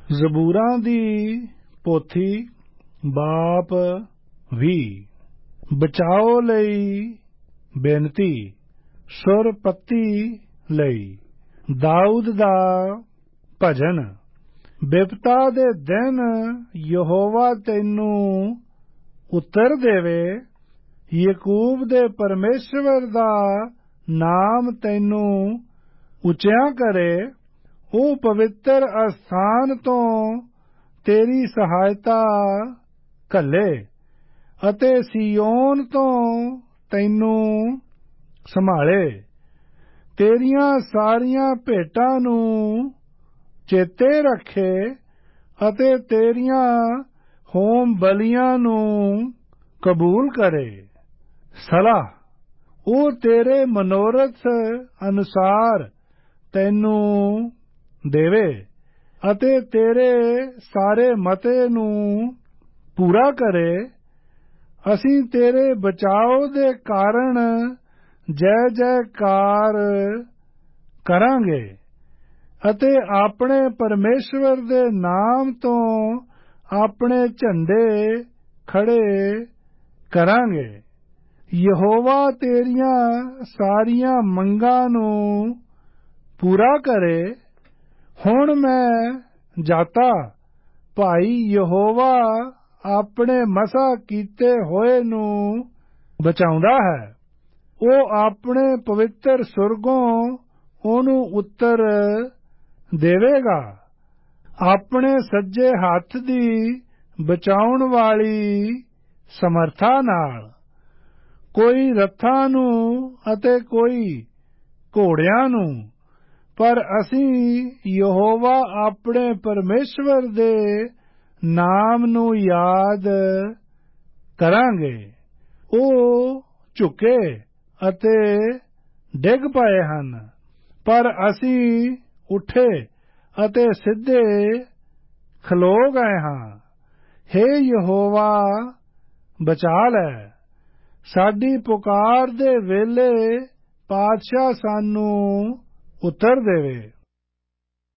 ਜ਼ਬੂਰਾਂ ਦੀ ਪੋਥੀ ਬਾਪ 20 ਬਚਾਓ ਲਈ ਬੇਨਤੀ ਸੁਰ ਪੱਤੀ ਲਈ ਦਾਊਦ ਦਾ ਭਜਨ। ਬਿਪਤਾ ਦੇ ਦਿਨ ਯਹੋਵਾ ਤੈਨੂੰ ਉੱਤਰ ਦੇਵੇ, ਯਾਕੂਬ ਦੇ ਪਰਮੇਸ਼ਵਰ ਦਾ ਨਾਮ ਤੈਨੂੰ ਉੱਚਿਆਂ ਕਰੇ। ਉਹ ਪਵਿੱਤਰ ਅਸਥਾਨ ਤੋਂ ਤੇਰੀ ਸਹਾਇਤਾ ਘੱਲੇ ਅਤੇ ਸੀਯੋਨ ਤੋਂ ਤੈਨੂੰ ਸੰਭਾਲੇ। ਤੇਰੀਆਂ ਸਾਰੀਆਂ ਭੇਟਾਂ ਨੂੰ ਚੇਤੇ ਰੱਖੇ ਅਤੇ ਤੇਰੀਆਂ ਹੋਮ ਬਲੀਆਂ ਨੂੰ ਕਬੂਲ ਕਰੇ। ਸਲਾਹ। ਉਹ ਤੇਰੇ ਮਨੋਰਥ ਅਨੁਸਾਰ ਤੈਨੂੰ ਦੇਵੇ ਅਤੇ ਤੇਰੇ ਸਾਰੇ ਮਤੇ ਨੂੰ ਪੂਰਾ ਕਰੇ। ਅਸੀਂ ਤੇਰੇ ਬਚਾਓ ਦੇ ਕਾਰਨ ਜੈ ਜੈਕਾਰ ਕਰਾਂਗੇ ਅਤੇ ਆਪਣੇ ਪਰਮੇਸ਼ਵਰ ਦੇ ਨਾਮ ਤੋਂ ਆਪਣੇ ਝੰਡੇ ਖੜੇ ਕਰਾਂਗੇ। ਯਹੋਵਾ ਤੇਰੀਆਂ ਸਾਰੀਆਂ ਮੰਗਾਂ ਨੂੰ ਪੂਰਾ ਕਰੇ। ਹੁਣ ਮੈਂ ਜਾਤਾ, ਭਾਈ ਯਹੋਵਾ ਆਪਣੇ ਮਸਾ ਕੀਤੇ ਹੋਏ ਨੂੰ ਬਚਾਉਂਦਾ ਹੈ। ਉਹ ਆਪਣੇ ਪਵਿੱਤਰ ਸੁਰਗੋਂ ਉਹਨੂੰ ਉੱਤਰ ਦੇਵੇਗਾ। ਆਪਣੇ ਸੱਜੇ ਹੱਥ ਦੀ ਬਚਾਉਣ ਵਾਲੀ ਸਮਰਥਾ ਨਾਲ। ਕੋਈ ਰੱਥਾਂ ਨੂੰ ਅਤੇ ਕੋਈ ਘੋੜਿਆਂ ਨੂੰ, ਪਰ ਅਸੀਂ ਯਹੋਵਾ ਆਪਣੇ ਪਰਮੇਸ਼ਵਰ ਦੇ ਨਾਮ ਨੂੰ ਯਾਦ ਕਰਾਂਗੇ। ਉਹ ਝੁਕੇ ਅਤੇ ਡਿੱਗ ਪਏ ਹਨ, ਪਰ ਅਸੀਂ ਉੱਠੇ ਅਤੇ ਸਿੱਧੇ ਖਲੋ ਗਏ ਹਾਂ। ਹੇ ਯਹੋਵਾ, ਬਚਾ ਲੈ। ਸਾਡੀ ਪੁਕਾਰ ਦੇ ਵੇਲੇ ਪਾਤਸ਼ਾਹ ਸਾਨੂੰ ਉੱਤਰ ਦੇਵੇ।